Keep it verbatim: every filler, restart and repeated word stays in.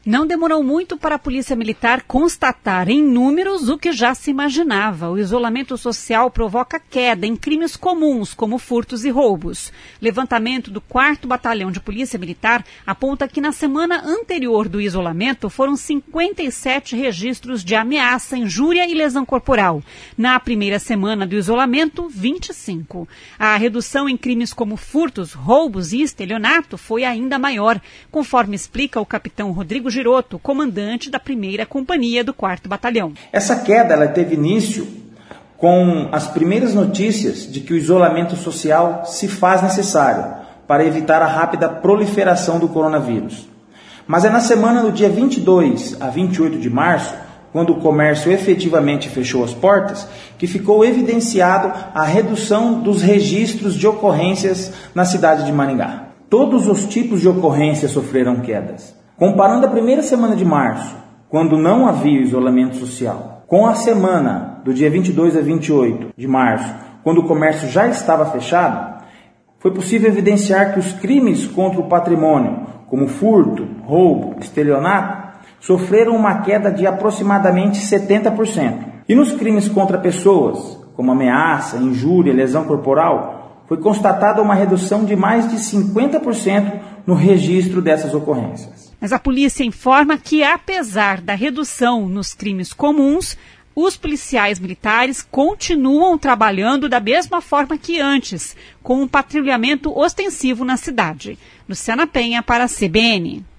Não demorou muito para a Polícia Militar constatar em números o que já se imaginava. O isolamento social provoca queda em crimes comuns, como furtos e roubos. Levantamento do quarto Batalhão de Polícia Militar aponta que na semana anterior do isolamento foram cinquenta e sete registros de ameaça, injúria e lesão corporal. Na primeira semana do isolamento, vinte e cinco. A redução em crimes como furtos, roubos e estelionato foi ainda maior, conforme explica o capitão Rodrigo Giroto, comandante da primeira companhia do quarto Batalhão. Essa queda ela teve início com as primeiras notícias de que o isolamento social se faz necessário para evitar a rápida proliferação do coronavírus. Mas é na semana do dia vinte e dois a vinte e oito de março, quando o comércio efetivamente fechou as portas, que ficou evidenciado a redução dos registros de ocorrências na cidade de Maringá. Todos os tipos de ocorrências sofreram quedas. Comparando a primeira semana de março, quando não havia isolamento social, com a semana do dia vinte e dois a vinte e oito de março, quando o comércio já estava fechado, foi possível evidenciar que os crimes contra o patrimônio, como furto, roubo, estelionato, sofreram uma queda de aproximadamente setenta por cento. E nos crimes contra pessoas, como ameaça, injúria, lesão corporal, foi constatada uma redução de mais de cinquenta por cento no registro dessas ocorrências. Mas a polícia informa que, apesar da redução nos crimes comuns, os policiais militares continuam trabalhando da mesma forma que antes, com um patrulhamento ostensivo na cidade. Luciana Penha para a C B N.